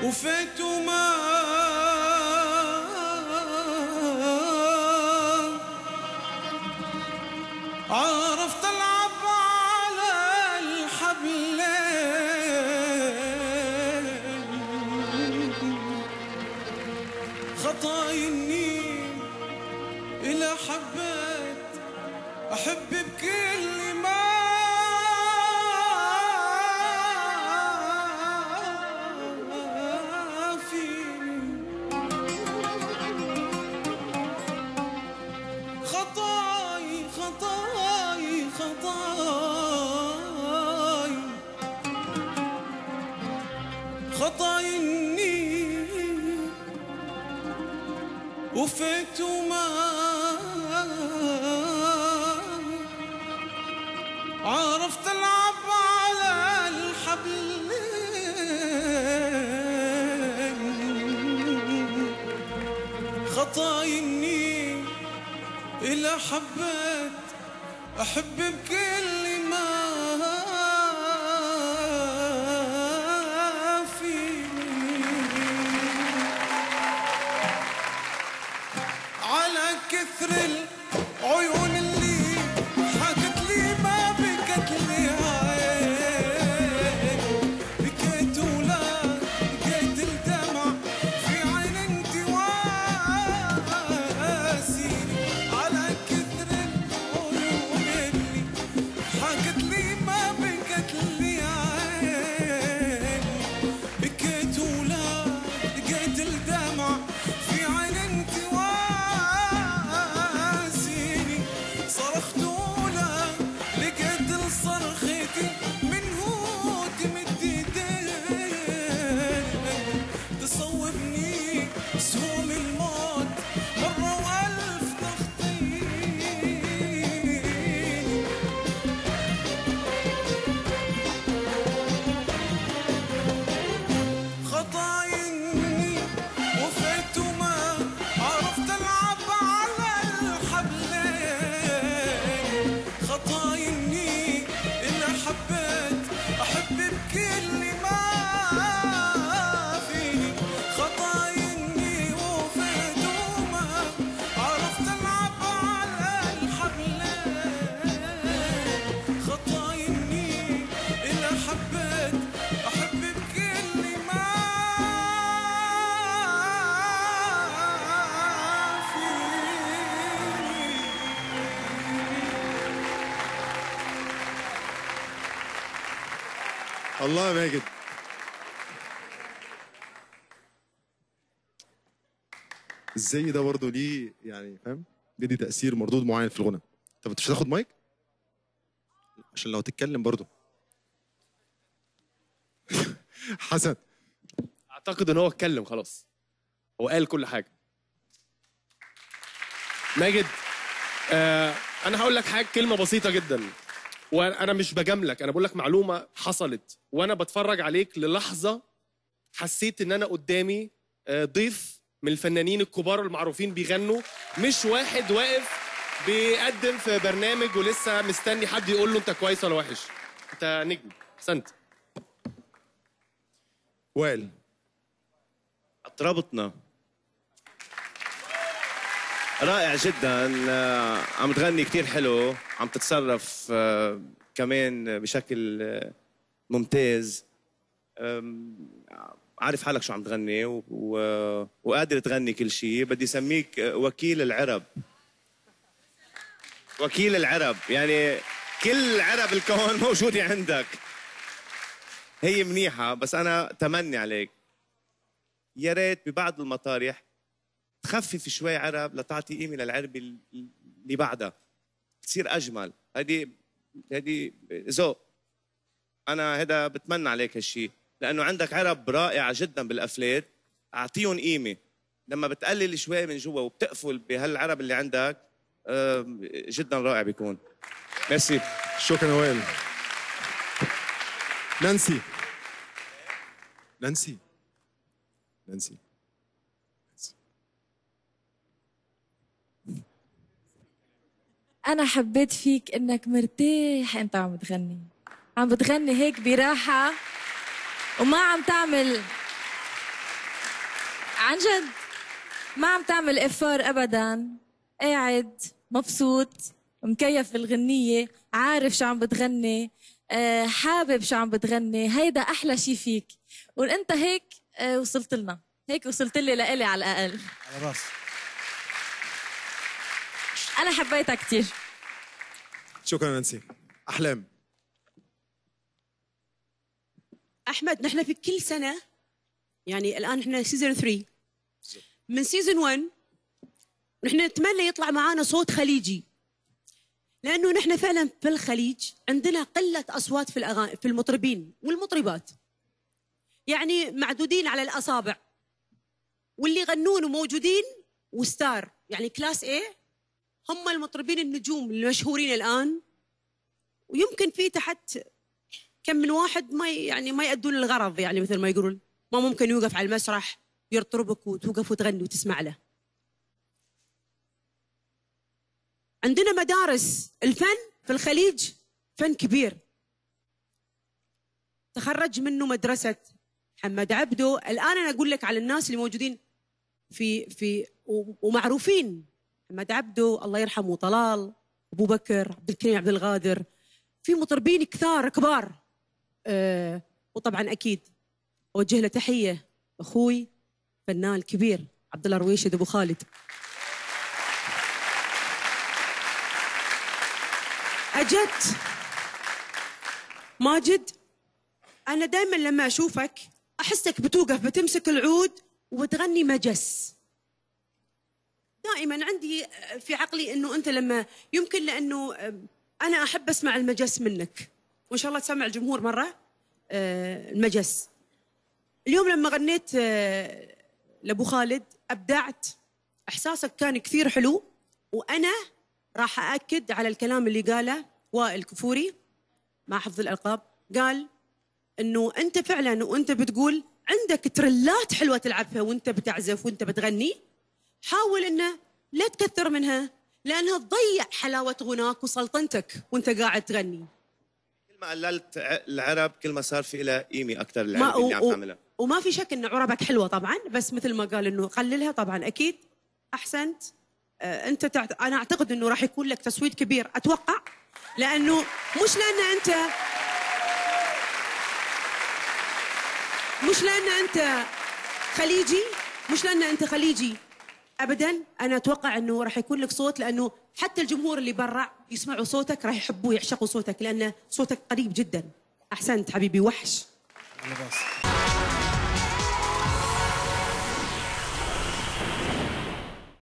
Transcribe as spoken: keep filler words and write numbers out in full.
وفات وما عرفت العب على الحبلين، خطاي اني الى حبيت احب بكل ما فيني، خطاي خطاي خطاي خطاي اني وفيت وما عرفت العب على الحبلين، خطاي اني إلا حبيت احب بكل ما فيني، على كثر العيون اللي حكت لي ما بكت لي عين، بكيت ولا بكيت الدمع في عين انت واسيني، على كثر العيون اللي حكت لي ما بكت لي عين، بكيت ولا بكيت الدمع في عين انت واسيني، صرخت ولا لقيت صرختي من هو تمد ايدين، تصوبني سهوم الموت مرة والف تخطيني، خطاي اني وفيت وما عرفت العب على الحبلين، خطاي اني الا حبيت احب بكل ما فيني، خطاي اني وفيت وما عرفت العب على الحبلين، خطاي اني الا حبيت احب بكل ما الله يا ماجد. الزي ده برضه ليه يعني فاهم؟ بيدي تأثير مردود معين في الغنى. طب انت مش هتاخد مايك؟ عشان لو تتكلم برضه. حسن. اعتقد ان هو اتكلم خلاص، هو قال كل حاجه. ماجد، آه انا هقول لك حاجه، كلمه بسيطه جدا، وانا مش بجاملك، انا بقول لك معلومه حصلت وانا بتفرج عليك للحظه حسيت ان انا قدامي آه ضيف من الفنانين الكبار المعروفين بيغنوا، مش واحد واقف بيقدم في برنامج ولسه مستني حد يقول له انت كويس ولا وحش. انت نجم. احسنت. وائل. اطربتنا رائع جدا، عم تغني كتير حلو، عم تتصرف كمان بشكل ممتاز، عارف حالك شو عم تغني و... و... وقادر تغني كل شيء. بدي سميك وكيل العرب، وكيل العرب، يعني كل عرب الكون موجودة عندك. هي منيحة، بس أنا تمني عليك يا ريت ببعض المطارح تخفف شوي عرب لتعطي قيمة للعرب اللي بعدها، تصير أجمل. هذه هذه ذوق. أنا هذا بتمنى عليك هالشيء، لأنه عندك عرب رائعة جدا بالأفلات، أعطيهم قيمة. لما بتقلل شوي من جوا وبتقفل بهالعرب اللي عندك جدا رائع بيكون. ميرسي. شكرا وائل. نانسي. نانسي. نانسي. أنا حبيت فيك إنك مرتاح أنت عم بتغني، عم بتغني هيك براحة وما عم تعمل عن جد ما عم تعمل افار ابدا، قاعد مبسوط مكيف بالغنية، عارف شو عم بتغني، آه، حابب شو عم بتغني. هيدا احلى شي فيك، وانت هيك آه، وصلت لنا، هيك وصلت لي لإلي على الاقل. على راسي. انا حبيتها كتير. شكرا نانسي. احلام. احمد، نحن في كل سنه، يعني الان احنا سيزون ثلاثة، من سيزون واحد نحن نتمنى يطلع معانا صوت خليجي، لانه نحن فعلا في الخليج عندنا قله اصوات في الاغاني، في المطربين والمطربات، يعني معدودين على الاصابع، واللي يغنون وموجودين وستار يعني كلاس ايه هم المطربين النجوم المشهورين الان، ويمكن في تحت كم من واحد ما يعني ما يأدون الغرض، يعني مثل ما يقولون ما ممكن يوقف على المسرح يرطربك وتوقف وتغني وتسمع له. عندنا مدارس الفن في الخليج، فن كبير، تخرج منه مدرسة محمد عبده. الآن أنا أقول لك على الناس اللي موجودين في في ومعروفين، محمد عبده الله يرحمه، طلال، أبو بكر، عبد الكريم عبد الغادر، في مطربين كثار كبار. أه وطبعا أكيد أوجه له تحية أخوي فنان الكبير عبد الله رويشد أبو خالد. أجت ماجد، أنا دائما لما أشوفك أحسك بتوقف بتمسك العود وبتغني مجس. دائما عندي في عقلي أنه أنت لما يمكن، لأنه أنا أحب أسمع المجس منك، وإن شاء الله تسمع الجمهور مرة المجس. اليوم لما غنيت لأبو خالد أبدعت، إحساسك كان كثير حلو، وأنا راح أأكد على الكلام اللي قاله وائل كفوري مع حفظ الألقاب، قال إنه أنت فعلاً وأنت بتقول عندك ترلات حلوة تلعبها وأنت بتعزف وأنت بتغني، حاول إنه لا تكثر منها لأنها تضيع حلاوة غناك وسلطنتك وأنت قاعد تغني. كل ما قللت العرب كل ما صار في لها قيمة أكثر ما العرب اللي عم و... تعملها. وما في شك إن عربك حلوة طبعاً، بس مثل ما قال إنه قللها طبعاً أكيد أحسنت. انت تعت... انا اعتقد انه راح يكون لك تصويت كبير، اتوقع، لانه مش لان انت مش لان انت خليجي مش لان انت خليجي ابدا، انا اتوقع انه راح يكون لك صوت، لانه حتى الجمهور اللي برا يسمعوا صوتك راح يحبوا يعشقوا صوتك، لان صوتك قريب جدا. احسنت حبيبي، وحش. على راسي.